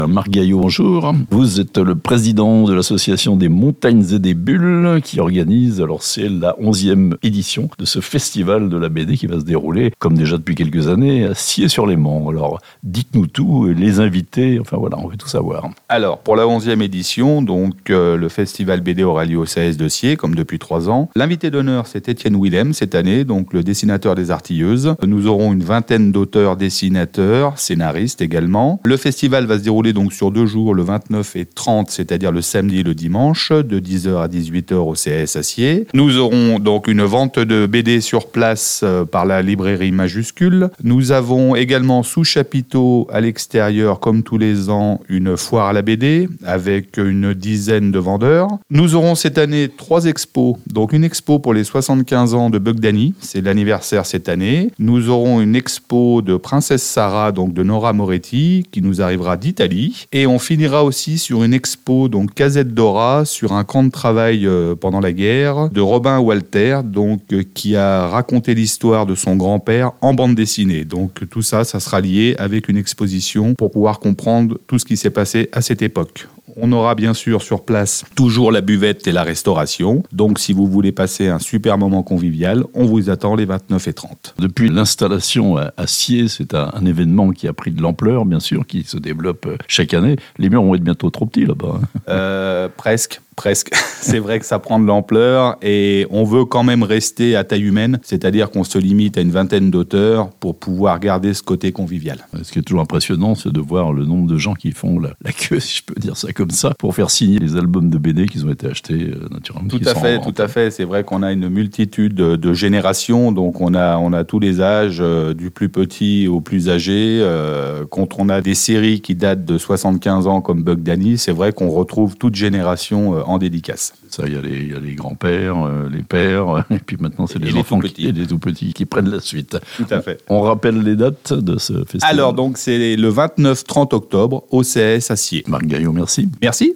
Marc Gaillot, bonjour. Vous êtes le président de l'association des Montagnes et des Bulles qui organise, alors c'est la 11e édition de ce festival de la BD qui va se dérouler, comme déjà depuis quelques années, à Sciez-sur-Léman. Alors, dites-nous tout, les invités, enfin voilà, on veut tout savoir. Alors, pour la 11e édition, donc le festival BD aura lieu au CS de Sciez, comme depuis 3 ans. L'invité d'honneur, c'est Étienne Willem cette année, donc le dessinateur des Artilleuses. Nous aurons une vingtaine d'auteurs, dessinateurs, scénaristes également. Le festival va se dérouler donc sur 2 jours, le 29 et 30, c'est-à-dire le samedi et le dimanche, de 10h à 18h au CS à Sciez. Nous aurons donc une vente de BD sur place par la librairie Majuscule. Nous avons également sous chapiteau à l'extérieur, comme tous les ans, une foire à la BD avec une dizaine de vendeurs. Nous aurons cette année 3 expos. Donc une expo pour les 75 ans de Bug Danny, c'est l'anniversaire cette année. Nous aurons une expo de Princesse Sarah, donc de Nora Moretti, qui nous arrivera d'Italie. Et on finira aussi sur une expo, donc Casette Dora, sur un camp de travail pendant la guerre, de Robin Walter, donc qui a raconté l'histoire de son grand-père en bande dessinée. Donc tout ça, ça sera lié avec une exposition pour pouvoir comprendre tout ce qui s'est passé à cette époque. On aura bien sûr sur place toujours la buvette et la restauration. Donc si vous voulez passer un super moment convivial, on vous attend les 29 et 30. Depuis l'installation à Sciez, c'est un événement qui a pris de l'ampleur, bien sûr, qui se développe chaque année. Les murs vont être bientôt trop petits là-bas. Presque. C'est vrai que ça prend de l'ampleur et on veut quand même rester à taille humaine, c'est-à-dire qu'on se limite à une vingtaine d'auteurs pour pouvoir garder ce côté convivial. Ce qui est toujours impressionnant, c'est de voir le nombre de gens qui font la queue, si je peux dire ça comme ça, pour faire signer les albums de BD qui ont été achetés naturellement. Tout à fait. C'est vrai qu'on a une multitude de générations, donc on a tous les âges, du plus petit au plus âgé. Quand on a des séries qui datent de 75 ans comme Bug Danny, c'est vrai qu'on retrouve toute génération en dédicace. Ça, il y a les grands-pères, les pères, et puis maintenant c'est les enfants et les tout-petits qui prennent la suite. Tout à fait. On rappelle les dates de ce festival. Alors, donc, c'est le 29-30 octobre au CS à Sciez. Marc Gaillot, merci. Merci.